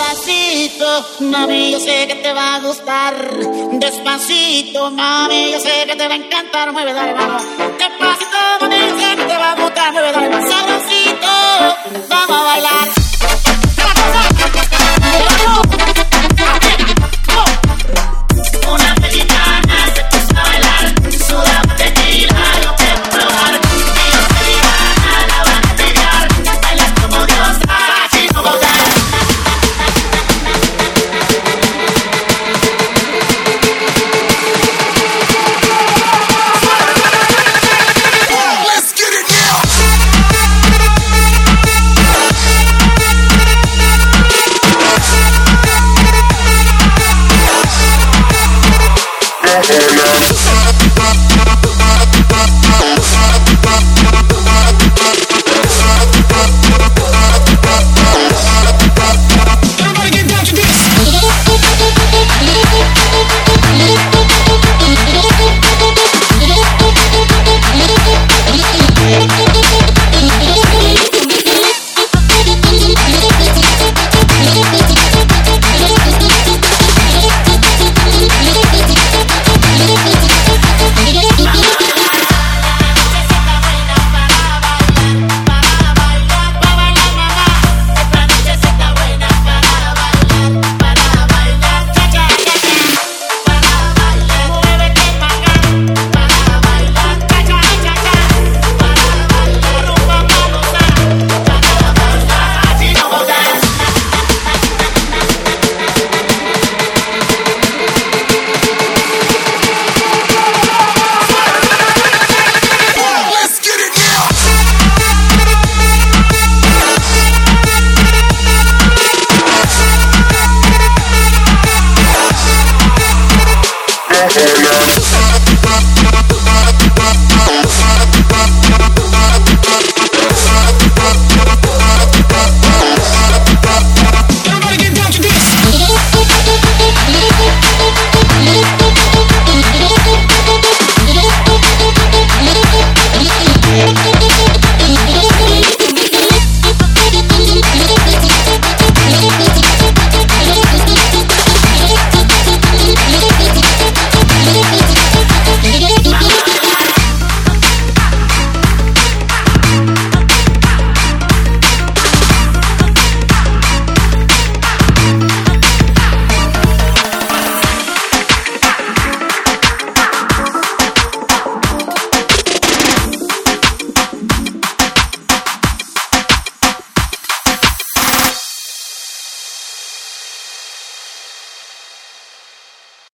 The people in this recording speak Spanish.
Despacito, mami, yo sé que te va a gustar. Despacito, mami, yo sé que te va a encantar. Mueve, dale, vamos. Despacito, mami, yo sé que te va a gustar. Mueve, dale, sabrosito, vamos a bailar.